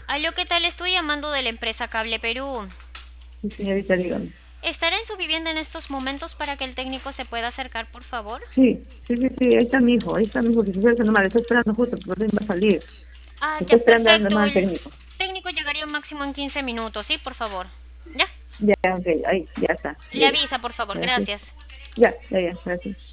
Aló, ¿qué tal? Estoy llamando de la empresa Cable Perú. Sí, señorita, dígame. ¿Estará en su vivienda en estos momentos para que el técnico se pueda acercar, por favor? Sí, ahí está mi hijo, que se acerca nomás, le está esperando justo, porque va a salir. Ah, Le ya, está esperando al perfecto. nomás al El técnico. técnico llegaría máximo en 15 minutos, ¿sí? Por favor. Ya. Ya, ok, ahí, ya está, Le llega. avisa, por favor. Gracias. Gracias. Ya, gracias.